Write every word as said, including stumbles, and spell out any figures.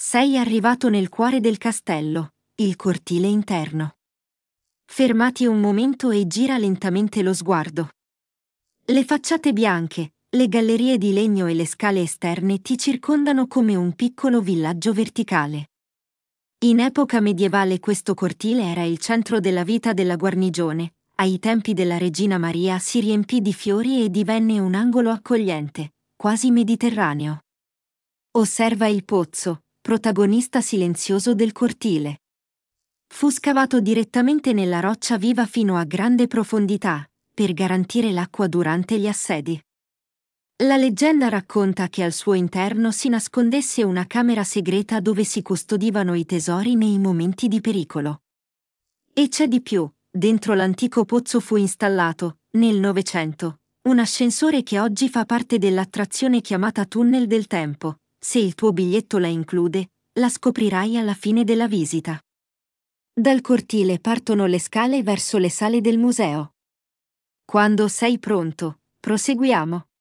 Sei arrivato nel cuore del castello, il cortile interno. Fermati un momento e gira lentamente lo sguardo. Le facciate bianche, le gallerie di legno e le scale esterne ti circondano come un piccolo villaggio verticale. In epoca medievale questo cortile era il centro della vita della guarnigione. Ai tempi della regina Maria si riempì di fiori e divenne un angolo accogliente, quasi mediterraneo. Osserva il pozzo, protagonista silenzioso del cortile. Fu scavato direttamente nella roccia viva fino a grande profondità, per garantire l'acqua durante gli assedi. La leggenda racconta che al suo interno si nascondesse una camera segreta dove si custodivano i tesori nei momenti di pericolo. E c'è di più, dentro l'antico pozzo fu installato, nel Novecento, un ascensore che oggi fa parte dell'attrazione chiamata Tunnel del Tempo. Se il tuo biglietto la include, la scoprirai alla fine della visita. Dal cortile partono le scale verso le sale del museo. Quando sei pronto, proseguiamo.